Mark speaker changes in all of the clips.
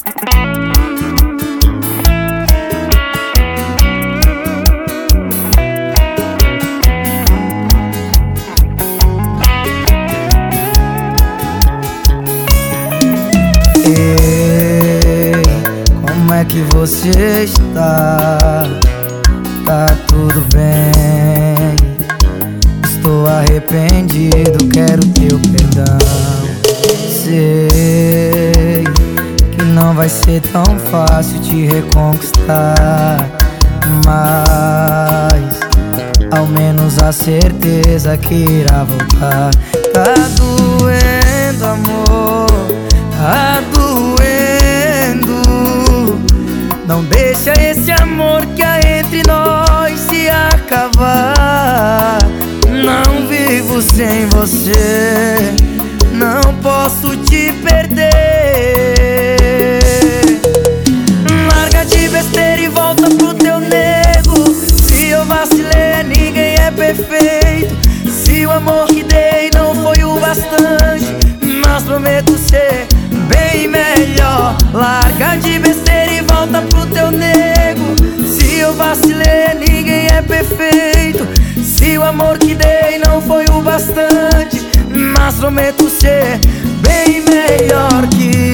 Speaker 1: Ei, como é que você está? Tá tudo bem? Estou arrependido, quero teu perdão. Sei que não vai ser tão fácil te reconquistar, mas ao menos a certeza que irá voltar. Tá doendo, amor, tá doendo. Não deixa esse amor que há entre nós se acabar. Não vivo sem você, não posso te perder. Larga de besteira e volta pro teu nego. Se eu vacilei, ninguém é perfeito. Se o amor que dei não foi o bastante, mas prometo ser bem melhor. Larga de besteira e volta pro teu nego. Se eu vacilei, ninguém é perfeito. Se o amor que dei não foi o bastante, mas prometo ser bem melhor que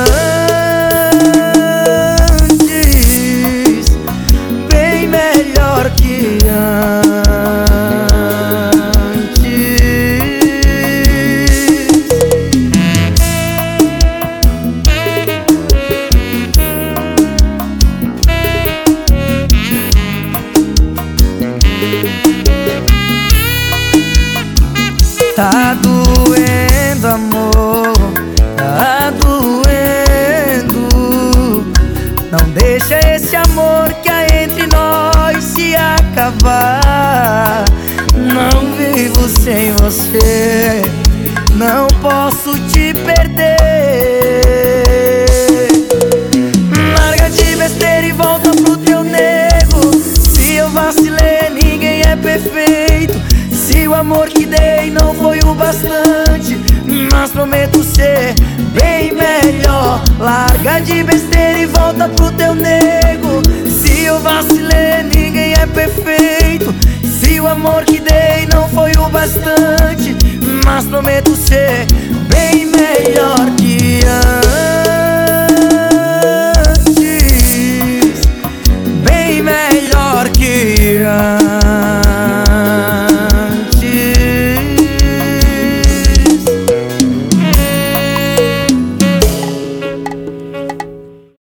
Speaker 1: antes. Bem melhor que antes. Tá doendo, amor, tá doendo. Não deixa esse amor que há entre nós se acabar. Não vivo sem você, não posso te perder. Larga de besteira e volta pro teu nego. Se eu vacilei, ninguém é perfeito. Se o amor que dei não foi o bastante, mas prometo ser bem melhor. Larga de besteira e volta pro teu nego. Se eu vacilei, ninguém é perfeito. Se o amor que dei não foi o bastante, mas prometo ser bem melhor.